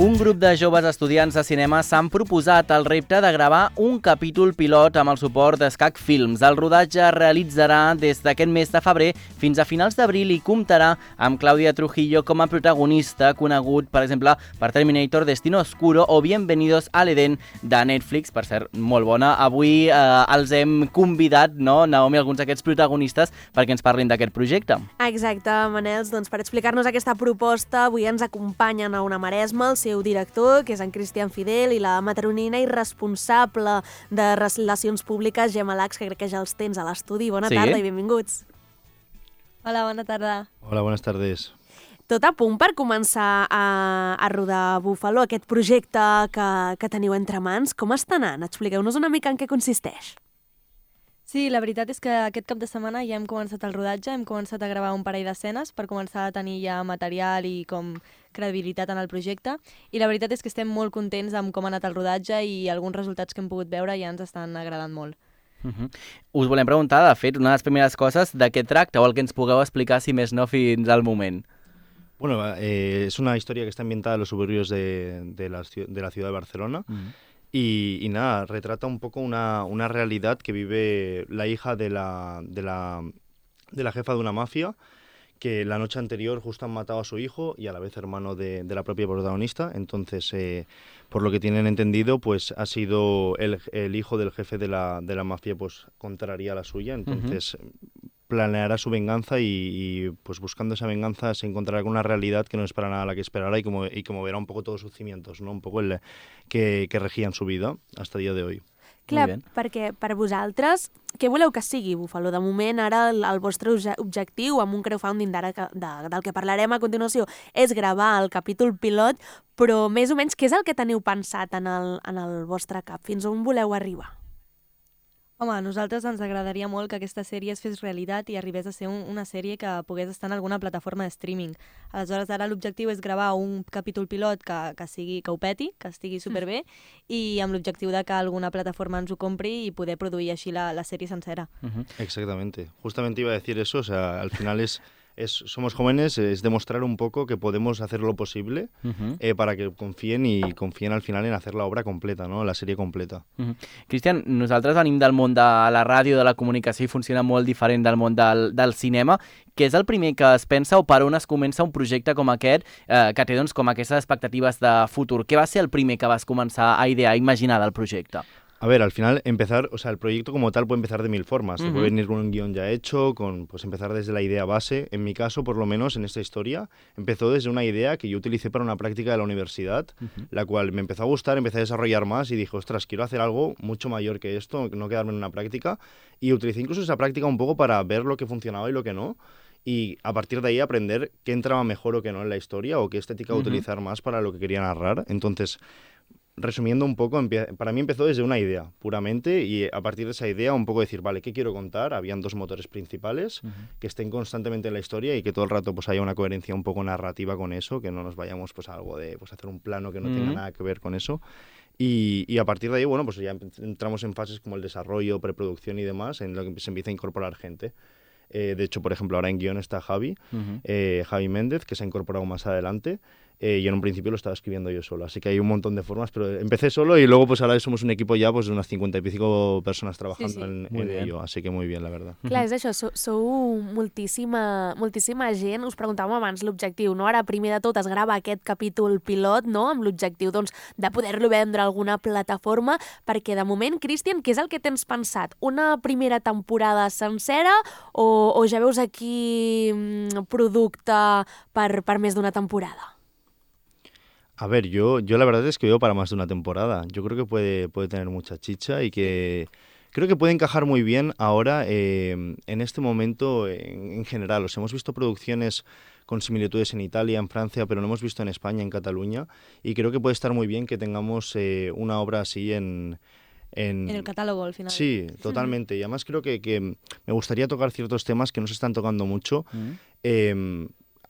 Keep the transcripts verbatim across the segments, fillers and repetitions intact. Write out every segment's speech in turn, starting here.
Un grup de joves estudiants de cinema s'han proposat el repte de gravar un capítol pilot amb el suport d'Escac Films. El rodatge es realitzarà des d'aquest mes de febrer fins a finals d'abril i comptarà amb Clàudia Trujillo com a protagonista, conegut, per exemple, per Terminator, Destino Oscuro o Bienvenidos al Edén de Netflix. Per cert, molt bona. Avui eh, els hem convidat, no, Naomi, alguns d'aquests protagonistes perquè ens parlin d'aquest projecte. Exacte, Manels. Doncs per explicar-nos aquesta proposta, avui ens acompanyen a Una Maresma, el seu director, que és en Cristian Fidel, i la matronina i responsable de Relacions Públiques, Gemma Lax, que crec que ja els tens a l'estudi. Bona Sí. tarda i benvinguts. Hola, bona tarda. Hola, buenas tardes. Tot a punt per començar a, a rodar Búfalo, aquest projecte que, que teniu entre mans. Com està anant? Expliqueu-nos una mica en què consisteix. Sí, la veritat és que aquest cap de setmana ja hem començat el rodatge, hem començat a gravar un parell d'escenes per començar a tenir ja material i com credibilitat en el projecte, i la veritat és que estem molt contents amb com ha anat el rodatge i alguns resultats que hem pogut veure ja ens estan agradant molt. Uh-huh. Us volem preguntar, de fet, una de les primeres coses, de què tracta o el que ens pugueu explicar, si més no, fins al moment. Bueno, eh, es una historia que está ambientada en los suburbios de, de, la, de la ciudad de Barcelona. Uh-huh. Y, y nada, retrata un poco una, una realidad que vive la hija de la, de, la, de la jefa de una mafia, que la noche anterior justo han matado a su hijo y a la vez hermano de, de la propia protagonista. Entonces, eh, por lo que tienen entendido, pues ha sido el, el hijo del jefe de la, de la mafia, pues contraría la suya. Entonces, uh-huh. planeará su venganza y, y pues buscando esa venganza se encontrará con una realidad que no es para nada la que esperara y como, y como verá un poco todos sus cimientos, ¿no? Un poco el que, que regían su vida hasta el día de hoy. Clar, perquè per vosaltres, què voleu que sigui Búfalo? De moment, ara el, el vostre objectiu amb un crowdfunding d'ara que, de, del que parlarem a continuació és gravar el capítol pilot, però més o menys què és el que teniu pensat en el, en el vostre cap? Fins on voleu arribar? Home, a nosaltres ens agradaria molt que aquesta sèrie es fes realitat i arribés a ser un, una sèrie que pogués estar en alguna plataforma de streaming. Aleshores, ara l'objectiu és gravar un capítol pilot que, que, sigui, que ho peti, que estigui superbé, mm. i amb l'objectiu de que alguna plataforma ens ho compri i poder produir així la, la sèrie sencera. Uh-huh. Exactamente. Justamente iba a decir eso, o sea, al final es... Es, somos jóvenes, es demostrar un poco que podemos hacer lo posible uh-huh. eh, para que confíen y confíen al final en hacer la obra completa, ¿no? La sèrie completa. Uh-huh. Cristian, nosaltres venim del món de la ràdio, de la comunicació, i funciona molt diferent del món del, del cinema. Què és el primer que es pensa o per on es comença un projecte com aquest eh, que té doncs, com aquestes expectatives de futur? Què va ser el primer que vas començar a idear, a imaginar del projecte? A ver, al final empezar, o sea, el proyecto como tal puede empezar de mil formas. Uh-huh. Se puede venir con un guión ya hecho, con pues empezar desde la idea base. En mi caso, por lo menos en esta historia, empezó desde una idea que yo utilicé para una práctica de la universidad, uh-huh. la cual me empezó a gustar, empecé a desarrollar más y dije, ostras, quiero hacer algo mucho mayor que esto, no quedarme en una práctica. Y utilicé incluso esa práctica un poco para ver lo que funcionaba y lo que no. Y a partir de ahí aprender qué entraba mejor o qué no en la historia o qué estética uh-huh. utilizar más para lo que quería narrar. Entonces... Resumiendo un poco, para mí empezó desde una idea, puramente, y a partir de esa idea un poco decir, vale, ¿qué quiero contar? Habían dos motores principales uh-huh. que estén constantemente en la historia y que todo el rato pues haya una coherencia un poco narrativa con eso, que no nos vayamos pues a algo de pues hacer un plano que no uh-huh. tenga nada que ver con eso. Y, y a partir de ahí, bueno, pues ya entramos en fases como el desarrollo, preproducción y demás, en lo que se empieza a incorporar gente. Eh, de hecho, por ejemplo, ahora en guión está Javi, uh-huh. eh, Javi Méndez, que se ha incorporado más adelante. Eh, y en un principio lo estaba escribiendo yo solo, así que hay un montón de formas, pero empecé solo y luego pues ahora somos un equipo ya pues de unas cincuenta y pico personas trabajando sí, sí. en, en ello, así que muy bien, la verdad. Clar, és això, sou, sou moltíssima, moltíssima gent, us preguntàvem abans l'objectiu, no? Ara primer de tot es grava aquest capítol pilot, no? Amb l'objectiu doncs, de poder-lo vendre a alguna plataforma, perquè de moment, Cristian, què és el que tens pensat? Una primera temporada sencera o, o ja veus aquí mm, producte per, per més d'una temporada? A ver, yo, yo la verdad es que veo para más de una temporada. Yo creo que puede, puede tener mucha chicha y que creo que puede encajar muy bien ahora eh, en este momento en, en general. O sea, hemos visto producciones con similitudes en Italia, en Francia, pero no hemos visto en España, en Cataluña. Y creo que puede estar muy bien que tengamos eh, una obra así en... En, en el catálogo al final. Sí, totalmente. Y además creo que, que me gustaría tocar ciertos temas que no se están tocando mucho. Mm. Eh,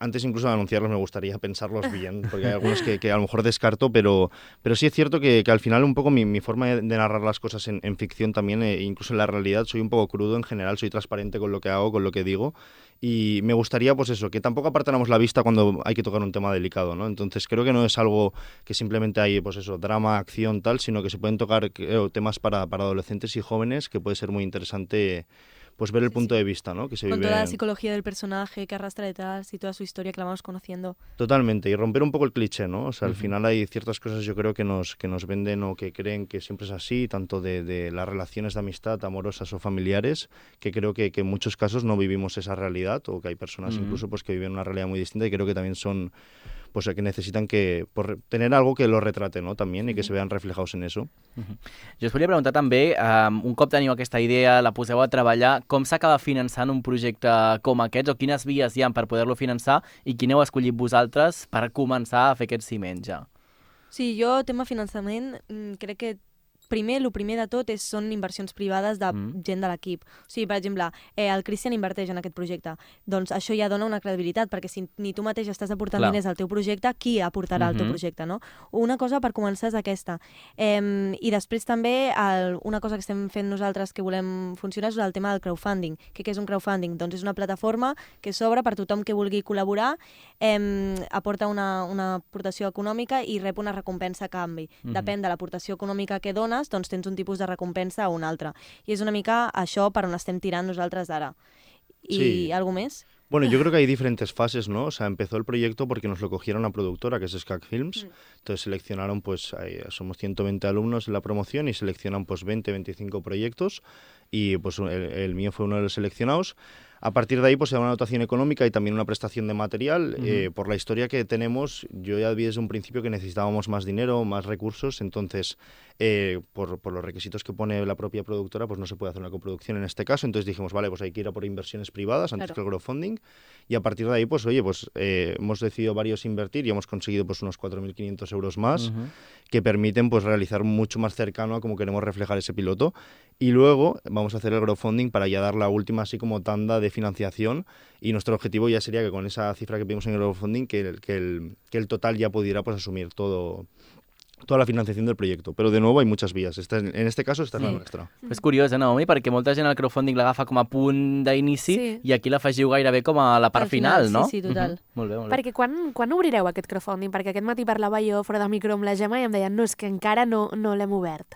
antes incluso de anunciarlos me gustaría pensarlos bien, porque hay algunos que, que a lo mejor descarto, pero, pero sí es cierto que, que al final un poco mi, mi forma de, de narrar las cosas en, en ficción también, e incluso en la realidad, soy un poco crudo en general, soy transparente con lo que hago, con lo que digo, y me gustaría, pues eso, que tampoco apartáramos la vista cuando hay que tocar un tema delicado, ¿no? Entonces creo que no es algo que simplemente hay, pues eso, drama, acción, tal, sino que se pueden tocar creo, temas para, para adolescentes y jóvenes que puede ser muy interesante pues ver el Sí, punto sí. de vista, ¿no? Que se Con vive toda la psicología del personaje que arrastra detrás y toda su historia que la vamos conociendo. totalmente, y romper un poco el cliché, ¿no? O sea, al Ujú. final hay ciertas cosas yo creo que nos, que nos venden o que creen que siempre es así, tanto de, de las relaciones de amistad, amorosas o familiares, que creo que, que en muchos casos no vivimos esa realidad, o que hay personas Ujú. incluso pues que viven una realidad muy distinta y creo que también son pues que necesitan que por, tener algo que lo retrate, ¿no? También y que se vean reflejados en eso. Mhm. Jo us volia preguntar també, um, un cop teniu aquesta idea, la poseu a treballar, com s'acaba finançant un projecte com aquests, o quines vies hi ha per poder-lo finançar, i quin heu escollit vosaltres per començar a fer aquest ciment ja? Sí, jo, tema finançament, mm, crec que primer, el primer de tot és, són inversions privades de Mm. gent de l'equip. O sigui, per exemple, eh, el Cristian inverteix en aquest projecte. Doncs això ja dona una credibilitat, perquè si ni tu mateix estàs aportant Clar. diners al teu projecte, qui aportarà al teu Mhm. projecte, no? Una cosa per començar és aquesta. Eh, I després també, el, una cosa que estem fent nosaltres que volem funcionar és el tema del crowdfunding. Què, què és un crowdfunding? Doncs és una plataforma que s'obre per tothom que vulgui col·laborar, eh, aporta una, una aportació econòmica i rep una recompensa a canvi. Mhm. Depèn de l'aportació econòmica que dones, doncs tens un tipus de recompensa o un altre. I és una mica això per on estem tirant nosaltres ara. I Sí. algo més? Bueno, yo creo que hay diferentes fases, ¿no? O sea, empezó el proyecto porque nos lo cogieron una productora, que es Skak Films. Mm. Entonces seleccionaron, pues, ahí somos ciento veinte alumnos en la promoción y seleccionan, pues, veinte, veinticinco proyectos. Y, pues, el, el mío fue uno de los seleccionados. A partir de ahí, pues, se da una dotación económica y también una prestación de material. Ujú. Eh, por la historia que tenemos, yo ya vi desde un principio que necesitábamos más dinero, más recursos. Entonces, eh, por, por los requisitos que pone la propia productora, pues no se puede hacer una coproducción en este caso. Entonces dijimos, vale, pues hay que ir a por inversiones privadas antes Claro. que el crowdfunding. Y a partir de ahí, pues oye, pues eh, hemos decidido varios invertir y hemos conseguido pues unos cuatro mil quinientos euros más Mhm. que permiten pues realizar mucho más cercano a cómo queremos reflejar ese piloto. Y luego vamos a hacer el crowdfunding para ya dar la última así como tanda de financiación y nuestro objetivo ya sería que con esa cifra que pedimos en el crowdfunding que el, que el, que el total ya pudiera pues asumir todo toda la financiación del proyecto. Pero de nuevo hay muchas vías. Esta, en este caso esta Sí. es la nuestra. És curiós, eh, Naomi, perquè molta gent el crowdfunding l'agafa com a punt d'inici Sí. i aquí l'afegiu gairebé com a la part Al final, final, no? sí, sí, total. Mhm. Molt bé, molt bé. Perquè quan, quan obrireu aquest crowdfunding? Perquè aquest matí parlava jo fora de micro amb la Gemma i em deien no, és que encara no, no l'hem obert.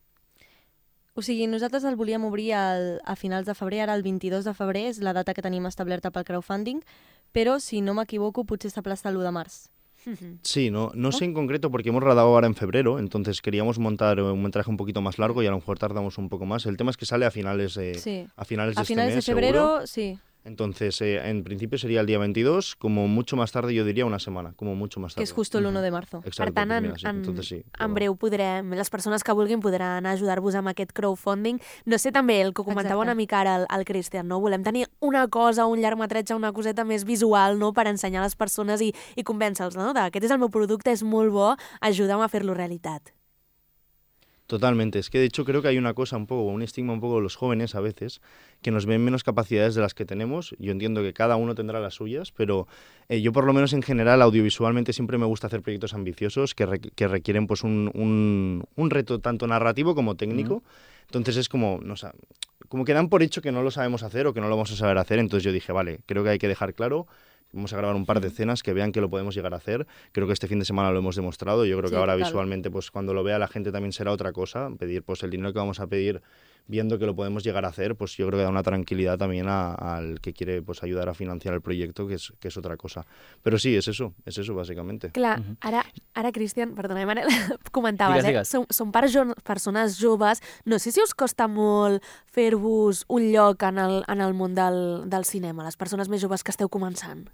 O sigui, nosaltres el volíem obrir al, a finals de febrer, ara el vint-i-dos de febrer és la data que tenim establerta pel crowdfunding, però, si no m'equivoco, potser s'aplaça l'u de març. Sí, no, no sé en concreto porque hemos rodado ahora en febrero, entonces queríamos montar un metraje un poquito más largo y a lo mejor tardamos un poco más. El tema es que sale a finales de, Sí. a finales de A este finales de mes, febrero, seguro. sí, Entonces, eh, en principio sería el día veintidós, como mucho más tarde, yo diría una semana, como mucho más que tarde. és justo l'u de marzo. Exacto, Per tant, pues en, mira, sí, en, entonces sí. en pero- breu podrem, les persones que vulguin podran ajudar-vos amb aquest crowdfunding. No sé, també el que comentava Exacte. una mica ara el, el Cristian, no? Volem tenir una cosa, un llargmetratge, una coseta més visual, no?, per ensenyar a les persones i, i convèncer-los, no?, de aquest és el meu producte, és molt bo, ajuda'm a fer-lo realitat. Totalmente. Es que de hecho creo que hay una cosa un poco, un estigma un poco de los jóvenes a veces, que nos ven menos capacidades de las que tenemos. Yo entiendo que cada uno tendrá las suyas, pero eh, yo por lo menos en general audiovisualmente siempre me gusta hacer proyectos ambiciosos que, re- que requieren pues un, un, un reto tanto narrativo como técnico. Entonces es como, no sé, como que dan por hecho que no lo sabemos hacer o que no lo vamos a saber hacer. Entonces yo dije, vale, creo que hay que dejar claro. Vamos a grabar un par de escenas que vean que lo podemos llegar a hacer. Creo que este fin de semana lo hemos demostrado. Yo creo Sí, que ahora total. visualmente, pues cuando lo vea la gente también será otra cosa. Pedir pues el dinero que vamos a pedir, viendo que lo podemos llegar a hacer, pues yo creo que da una tranquilidad también a- al que quiere pues ayudar a financiar el proyecto, que es, que es otra cosa. Pero sí, es eso, es eso básicamente. Clar, Mhm. ara, ara Cristian, perdona, Manel, comentaves, Digues, eh? digues. Som, som per jo, persones joves. No sé si us costa molt fer-vos un lloc en el, en el món del, del cinema, les persones més joves que esteu començant.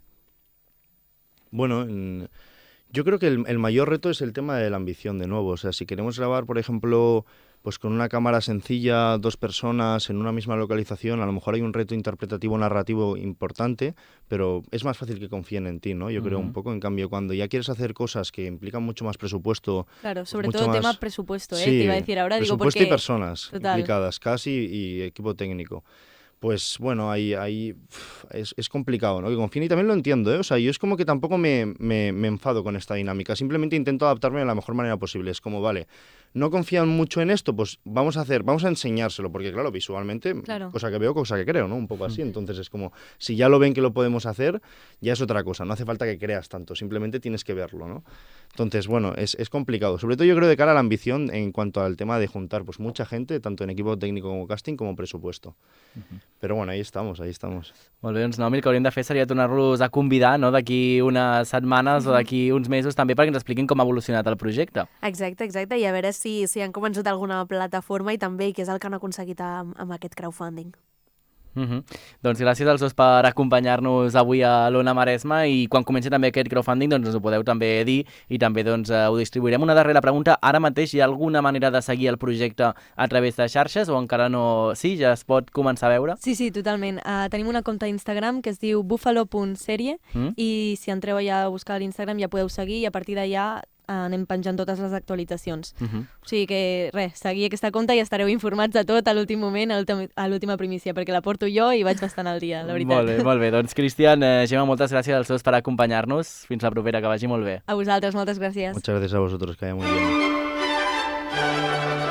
Bueno, en- yo creo que el, el mayor reto es el tema de la ambición, de nuevo. O sea, si queremos grabar, por ejemplo, pues con una cámara sencilla, dos personas en una misma localización, a lo mejor hay un reto interpretativo narrativo importante, pero es más fácil que confíen en ti, ¿no? Yo creo Ujú. un poco. En cambio, cuando ya quieres hacer cosas que implican mucho más presupuesto, Claro, sobre mucho todo más- tema presupuesto, ¿eh? sí, Te iba a decir ahora, digo, presupuesto porque... y personas Total. implicadas casi y equipo técnico. pues bueno, ahí, ahí es, es complicado, ¿no? Que confíen y también lo entiendo, ¿eh? O sea, yo es como que tampoco me, me, me enfado con esta dinámica, simplemente intento adaptarme de la mejor manera posible. Es como, vale, no confían mucho en esto, pues vamos a hacer, vamos a enseñárselo, porque claro, visualmente, Claro. cosa que veo, cosa que creo, ¿no? Un poco así, entonces es como, si ya lo ven que lo podemos hacer, ya es otra cosa, no hace falta que creas tanto, simplemente tienes que verlo, ¿no? Entonces, bueno, es, es complicado, sobre todo yo creo de cara a la ambición en cuanto al tema de juntar pues mucha gente, tanto en equipo técnico como casting, como presupuesto. Uh-huh. Però bueno, ahí estamos, ahí estamos. Molt bé, doncs no, el que hauríem de fer seria tornar-los a convidar, no?, d'aquí unes setmanes o d'aquí uns mesos també perquè ens expliquin com ha evolucionat el projecte. Exacte, exacte, i a veure si, si han convençut alguna plataforma i també què és el que han aconseguit amb, amb aquest crowdfunding. Uh-huh. Doncs gràcies als dos per acompanyar-nos avui a l'Ona Maresma i quan comenci també aquest crowdfunding doncs us ho podeu també dir i també doncs ho distribuirem. Una darrera pregunta, ara mateix hi ha alguna manera de seguir el projecte a través de xarxes o encara no? Sí, ja es pot començar a veure? Sí, sí, totalment. Uh, tenim una compte d'Instagram que es diu buffalo punt serie mm? i si entreu allà a buscar l'Instagram ja podeu seguir i a partir d'allà anem penjant totes les actualitzacions. Uh-huh. O sigui que, res, seguir aquesta compte i estareu informats de tot a l'últim moment, a l'última primícia, perquè la porto jo i vaig bastant al dia, la veritat. Molt bé, molt bé. Doncs, Cristian, eh, Gemma, moltes gràcies als dos per acompanyar-nos. Fins la propera, que vagi molt bé. A vosaltres, moltes gràcies. Muchas gracias a vosotros, que vaya muy bien.